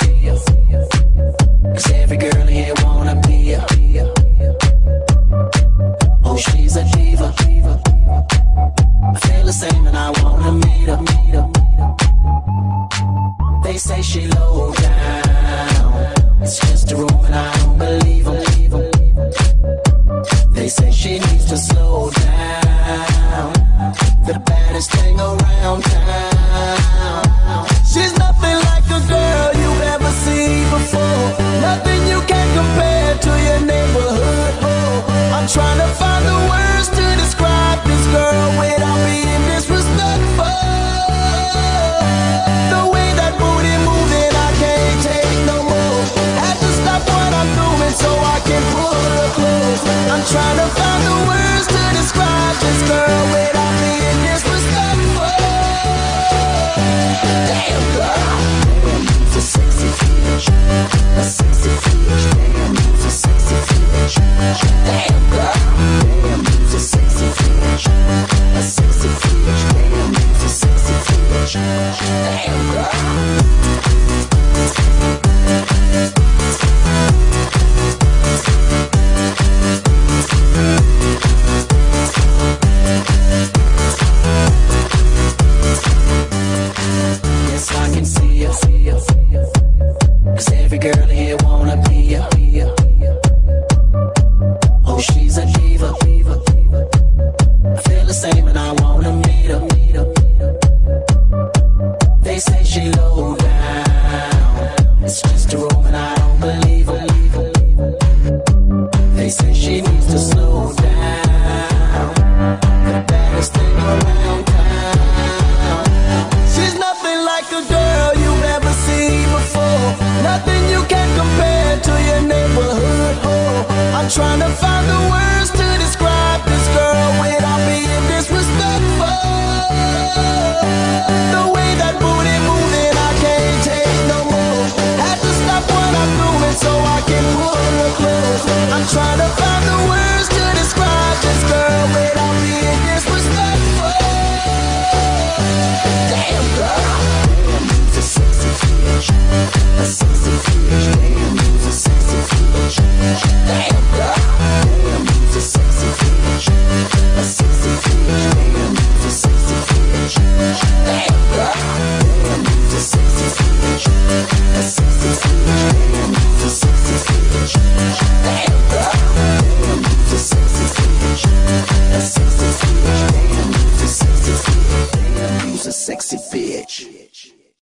'Cause every girl here wanna be ya. Oh, she's a diva. I feel the same and I wanna meet her. They say she low down, it's just a rumor and I don't believe 'em. They say she needs to slow down, the baddest thing around town. She's nothing like a girl you've ever seen before, nothing you can compare to your neighborhood. I'm trying to find the words to describe this girl without being disrespectful. The way that booty moving, I can't take no more. Had to stop what I'm doing so I can pull her close. I'm trying to find the words to describe this girl without being disrespectful. Damn girl, damn, you's a sexy bitch, a sexy bitch. Damn, you's a sexy bitch. Damn girl, damn, you's a sexy bitch, a sexy bitch. Damn, you's a sexy bitch. Damn girl. Yes, I can see ya. 'Cause every girl here wanna be ya. Oh, she's a diva. I feel the same and I wanna meet her. They say she low down, it's just a rumor and I don't believe 'em. They say she needs to slow down, the baddest thing around town. She's nothing like a girl you've ever seen before, nothing you can compare to your neighborhood. I'm trying to find the words to describe this girl without being disrespectful. The way that booty moving, I can't take no more. Had to stop what I'm doing so I can pull her close. I'm trying to find the words to describe this girl without being disrespectful. Damn girl, damn, you's a sexy bitch, a sexy bitch. Damn, you's a sexy bitch. Damn girl, damn, you's a sexy bitch, a sexy bitch. Damn, you's a sexy bitch. Damn girl, damn, you's a sexy bitch, a sexy bitch. Damn, you's a sexy bitch. Damn girl, damn, you's a sexy bitch, a sexy bitch. Damn, you's a sexy bitch. Damn, you's a sexy bitch.